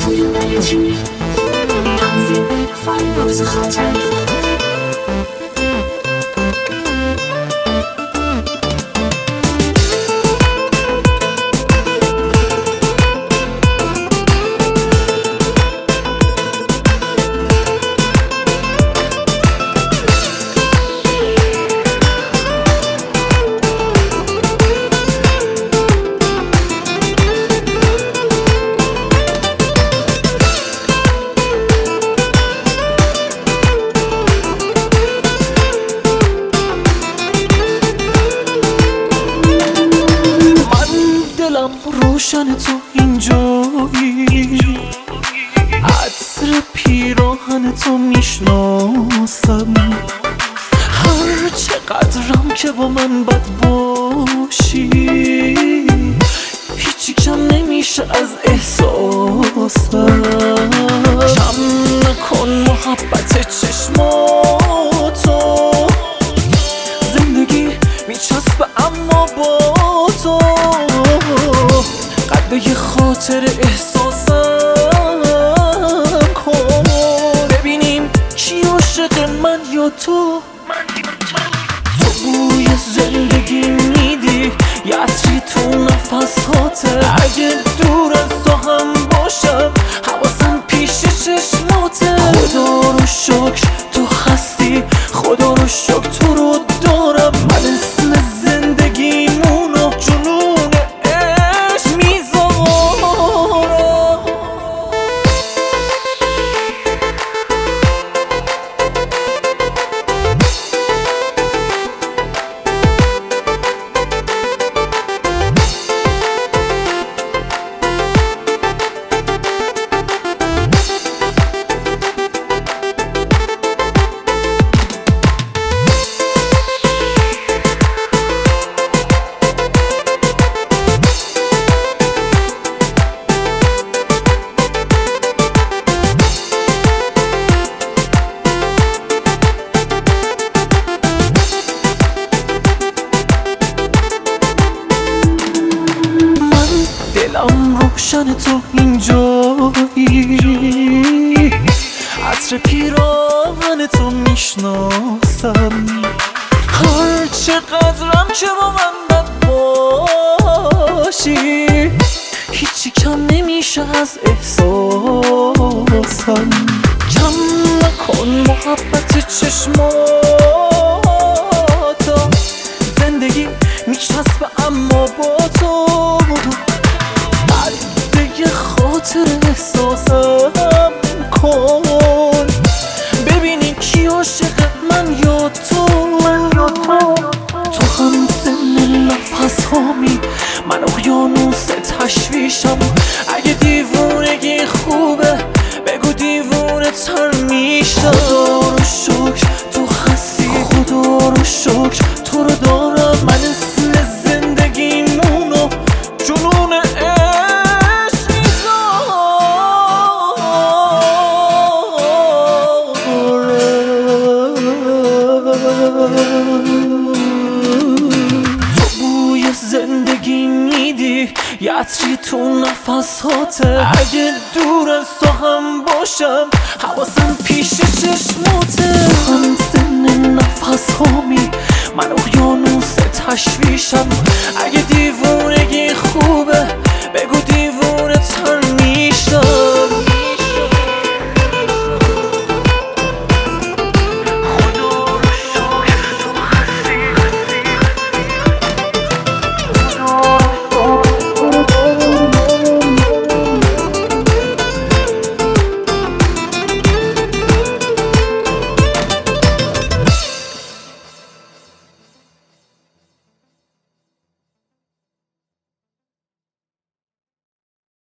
روشن تو اینجایی، عطر پیراهن تو میشناسم. هر چقدرم که با من بد باشی، هیچی کم نمیشه از احساسم. کم نکن محبت چشماتو، زندگی میچسبه اما با تو. قدر خاطر احساسم کن، ببینیم کی عاشق من یا تو. تو بوی زندگی میدی، یه عطری تو نفساته. اگه دور از تو هم باشم، حواسم پیش چشماته. خدا رو شکر تو هستی، خدا رو شکر تو رو دارم. من اسم زندگیمونو جنون عشق میذارم. دلم روشن تو اینجایی، عطر پیراهن تو میشناسم. هر چقدرم که با من بد باشی، هیچی کم نمیشه از احساسم. کم نکن محبت چشماتو، زندگی میچسبه اما با تو. خاطر احساسم کن، ببینی کی عاشق من یا تو. تو هم سن نفس هامی، من اقیانوس تشویشم. اگه دیوونگی خوبه بگو دیوونه تر میشم. خدا رو شکر تو هستی، خدا رو شکر تو رو دارم. من اسم زندگیمونو جنون تو بوی زندگی میدی، یه عطری تو نفساته. اگه دور از تو هم باشم، حواسم پیش چشماته. تو هم سن نفس هامی، من اقیانوس تشویشم. اگه دیوونگی خوبه